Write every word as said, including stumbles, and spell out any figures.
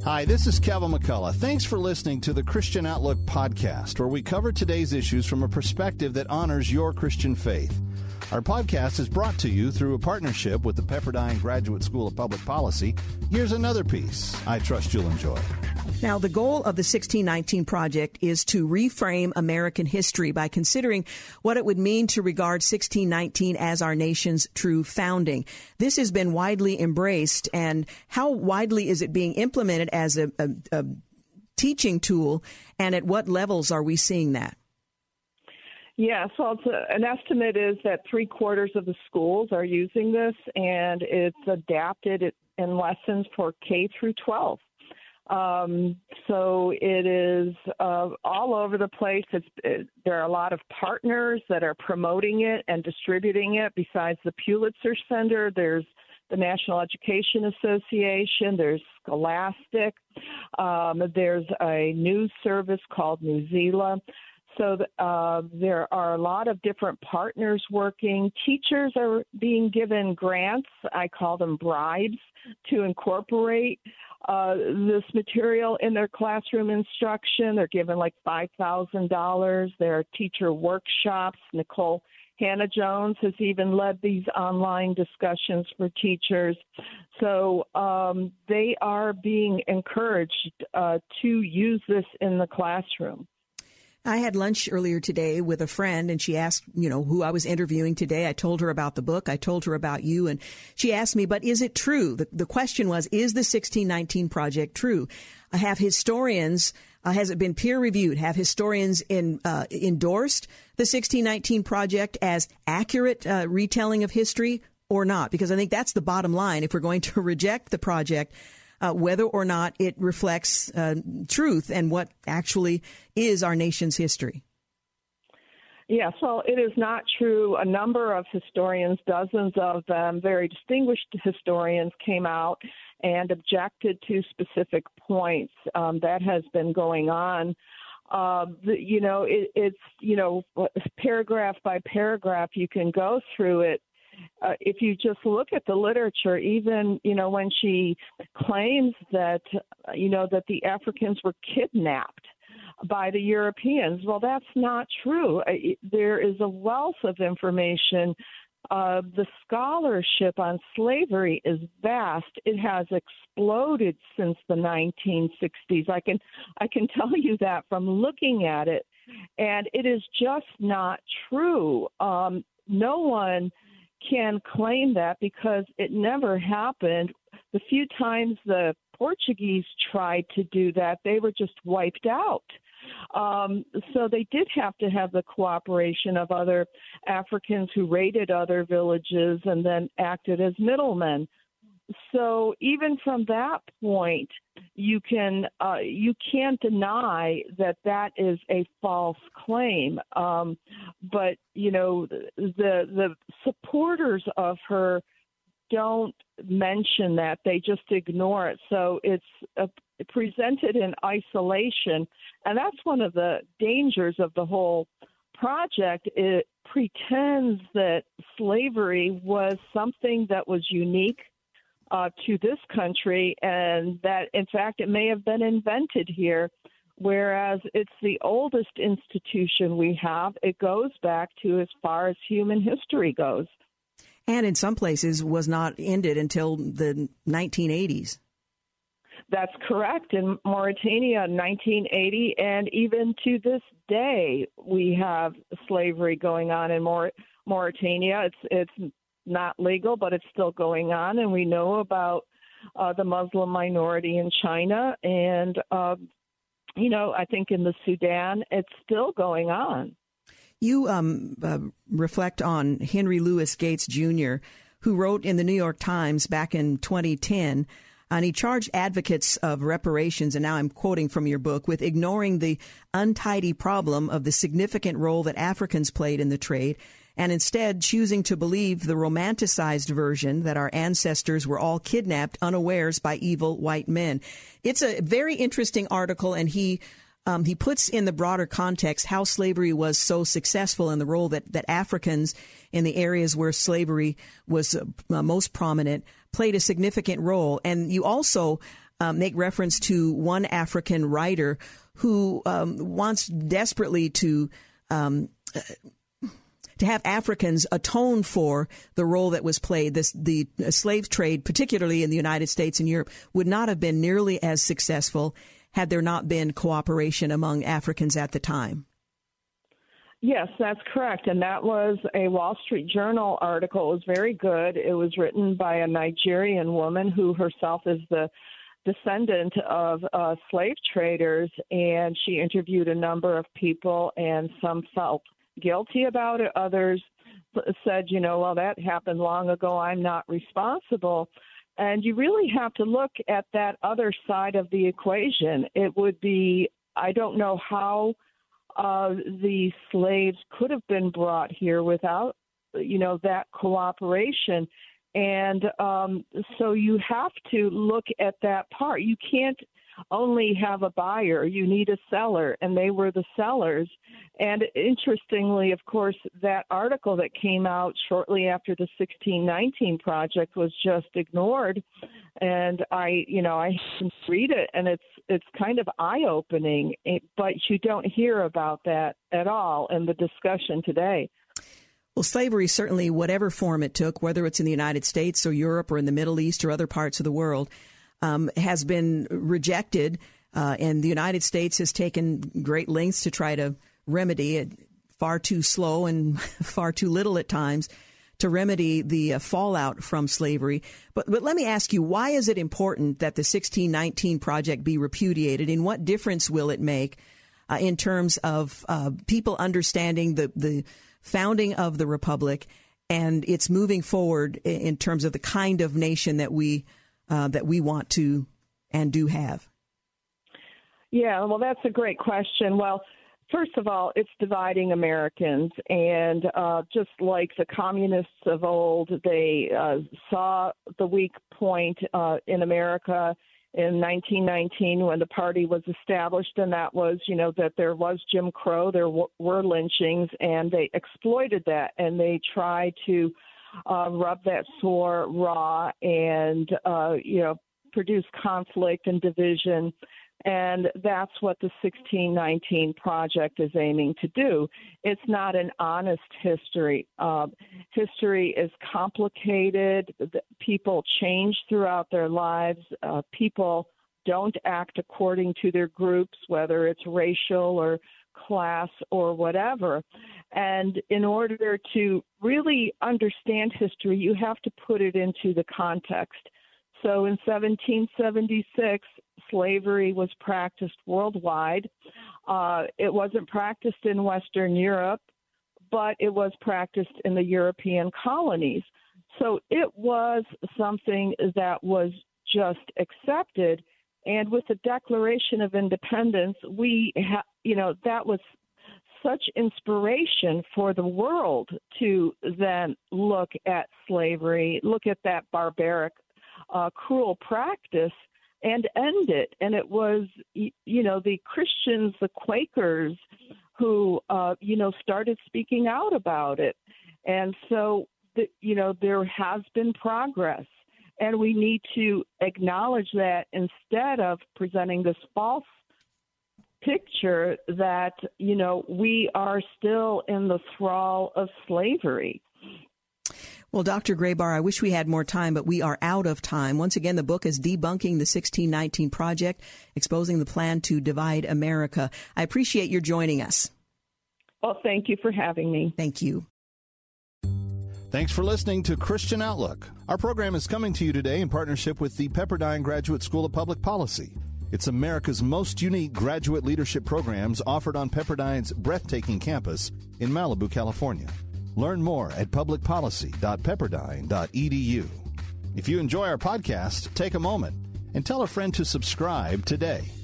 Hi, this is Kevin McCullough. Thanks for listening to the Christian Outlook podcast, where we cover today's issues from a perspective that honors your Christian faith. Our podcast is brought to you through a partnership with the Pepperdine Graduate School of Public Policy. Here's another piece I trust you'll enjoy. Now, the goal of the sixteen nineteen Project is to reframe American history by considering what it would mean to regard sixteen nineteen as our nation's true founding. This has been widely embraced, and how widely is it being implemented as a, a, a teaching tool, and at what levels are we seeing that? Yeah, so it's a, an estimate is that three quarters of the schools are using this, and it's adapted in lessons for K through twelve. Um, so it is uh, all over the place. It's, it, there are a lot of partners that are promoting it and distributing it. Besides the Pulitzer Center, there's the National Education Association, there's Scholastic, um, there's a news service called Newsela. So uh, there are a lot of different partners working. Teachers are being given grants, I call them bribes, to incorporate uh, this material in their classroom instruction. They're given like five thousand dollars. There are teacher workshops. Nicole Hannah-Jones has even led these online discussions for teachers. So um, they are being encouraged uh, to use this in the classroom. I had lunch earlier today with a friend, and she asked, you know, who I was interviewing today. I told her about the book. I told her about you, and she asked me, but is it true? The, the question was, is the sixteen nineteen Project true? Uh, have historians, uh, has it been peer reviewed? Have historians in, uh, endorsed the sixteen nineteen Project as accurate uh, retelling of history or not? Because I think that's the bottom line. If we're going to reject the project, Uh, whether or not it reflects uh, truth and what actually is our nation's history. Yes, well, it is not true. A number of historians, dozens of them, very distinguished historians, came out and objected to specific points. Um, that has been going on. Uh, the, you know, it, it's, you know, paragraph by paragraph, you can go through it. Uh, if you just look at the literature, even, you know, when she claims that, uh, you know, that the Africans were kidnapped by the Europeans, well, that's not true. Uh, there is a wealth of information. Uh, the scholarship on slavery is vast. It has exploded since the nineteen sixties. I can, I can tell you that from looking at it. And it is just not true. Um, no one can claim that because it never happened. The few times the Portuguese tried to do that, they were just wiped out. Um, so they did have to have the cooperation of other Africans who raided other villages and then acted as middlemen. So even from that point, you can uh, you can't deny that that is a false claim. Um, but you know the the supporters of her don't mention that; they just ignore it. So it's uh, presented in isolation, and that's one of the dangers of the whole project. It pretends that slavery was something that was unique Uh, to this country, and that, in fact, it may have been invented here, whereas it's the oldest institution we have. It goes back to as far as human history goes. And in some places was not ended until the nineteen eighties. That's correct. In Mauritania, nineteen eighty, and even to this day, we have slavery going on in Maur- Mauritania. It's it's not legal, but it's still going on. And we know about uh, the Muslim minority in China. And, uh, you know, I think in the Sudan, it's still going on. You um, uh, reflect on Henry Louis Gates Junior, who wrote in the New York Times back in twenty ten, and he charged advocates of reparations, and now I'm quoting from your book, with ignoring the untidy problem of the significant role that Africans played in the trade, and instead choosing to believe the romanticized version that our ancestors were all kidnapped unawares by evil white men. It's a very interesting article, and he um, he puts in the broader context how slavery was so successful and the role that, that Africans in the areas where slavery was uh, most prominent played a significant role. And you also um, make reference to one African writer who um, wants desperately to um, to have Africans atone for the role that was played. This, the slave trade, particularly in the United States and Europe, would not have been nearly as successful had there not been cooperation among Africans at the time. Yes, that's correct. And that was a Wall Street Journal article. It was very good. It was written by a Nigerian woman who herself is the descendant of uh, slave traders, and she interviewed a number of people, and some felt guilty about it. Others said, you know, well, that happened long ago. I'm not responsible. And you really have to look at that other side of the equation. It would be, I don't know how uh, the slaves could have been brought here without, you know, that cooperation. And um, so you have to look at that part. You can't only have a buyer. You need a seller, and they were the sellers. And interestingly, of course, that article that came out shortly after the sixteen nineteen Project was just ignored. And I, you know, I read it, and it's it's kind of eye-opening, but you don't hear about that at all in the discussion today. Well, slavery, certainly whatever form it took, whether it's in the United States or Europe or in the Middle East or other parts of the world, um, has been rejected. Uh, and the United States has taken great lengths to try to remedy it, far too slow and far too little at times, to remedy the uh, fallout from slavery. But, but let me ask you, why is it important that the sixteen nineteen Project be repudiated? And what difference will it make uh, in terms of uh, people understanding the, the founding of the Republic and its moving forward in terms of the kind of nation that we uh, that we want to and do have? Yeah, well, that's a great question. Well, first of all, it's dividing Americans. And uh, just like the communists of old, they uh, saw the weak point uh, in America in nineteen nineteen when the party was established, and that was, you know, that there was Jim Crow, there w- were lynchings, and they exploited that, and they tried to uh, rub that sore raw and, uh, you know, produce conflict and division. And that's what the sixteen nineteen Project is aiming to do. It's not an honest history. Uh, history is complicated. People change throughout their lives. Uh, people don't act according to their groups, whether it's racial or class or whatever. And in order to really understand history, you have to put it into the context. So in seventeen seventy-six, slavery was practiced worldwide. Uh, it wasn't practiced in Western Europe, but it was practiced in the European colonies. So it was something that was just accepted. And with the Declaration of Independence, we, ha- you know, that was such inspiration for the world to then look at slavery, look at that barbaric Uh, cruel practice and end it. And it was, you know, the Christians, the Quakers who, uh, you know, started speaking out about it. And so, the, you know, there has been progress, and we need to acknowledge that instead of presenting this false picture that, you know, we are still in the thrall of slavery. Well, Doctor Grabar, I wish we had more time, but we are out of time. Once again, the book is Debunking the sixteen nineteen Project, Exposing the Plan to Divide America. I appreciate your joining us. Well, thank you for having me. Thank you. Thanks for listening to Christian Outlook. Our program is coming to you today in partnership with the Pepperdine Graduate School of Public Policy. It's America's most unique graduate leadership programs offered on Pepperdine's breathtaking campus in Malibu, California. Learn more at public policy dot pepperdine dot e d u. If you enjoy our podcast, take a moment and tell a friend to subscribe today.